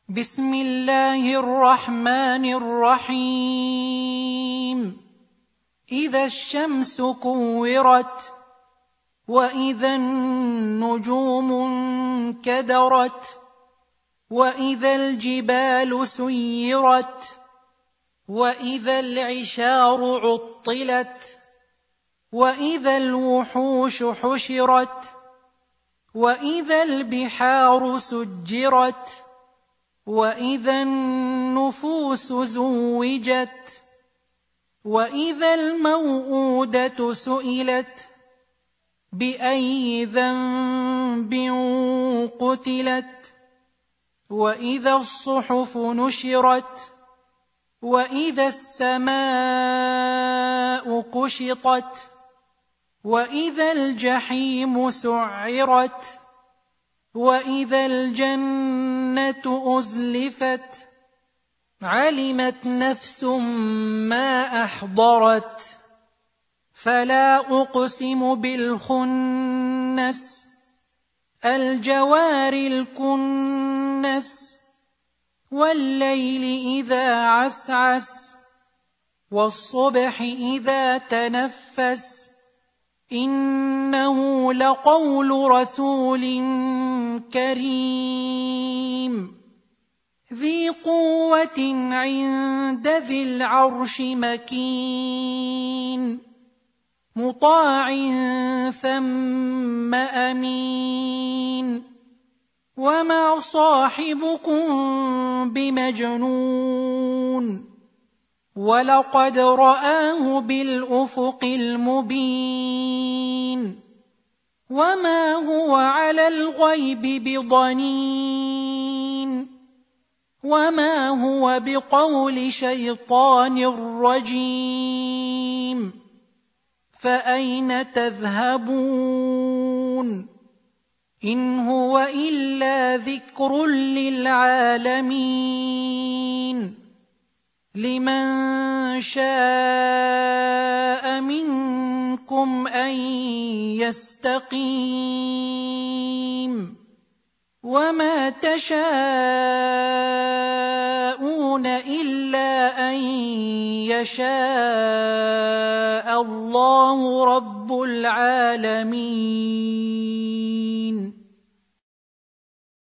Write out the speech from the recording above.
بسم الله الرحمن الرحيم. إذا الشمس كورت وإذا النجوم انكدرت وإذا الجبال سيرت وإذا العشار عطلت وإذا الوحوش حشرت وإذا البحار سجرت وإذا النفوس زوجت وإذا الموءودة سئلت بأي ذنب قتلت وإذا الصحف نشرت وإذا السماء كشطت وإذا الجحيم سعرت وإذا الجنة أزلفت علمت نفس ما أحضرت فلا أقسم بالخنس الجوار الكنس والليل إذا عسعس والصبح إذا تنفس إنه لقول رسول كريم ذي قوة عند ذي العرش مكين مطاع ثم أمين وما صاحبكم بمجنون ولقد رآه بالأفق المبين وما هو على الغيب بضنين وما هو بقول شيطان رجيم فأين تذهبون إن هو إلا ذكر للعالمين لمن شاء منكم أن يستقيم وما تشاءون إلا أن يشاء الله رب العالمين.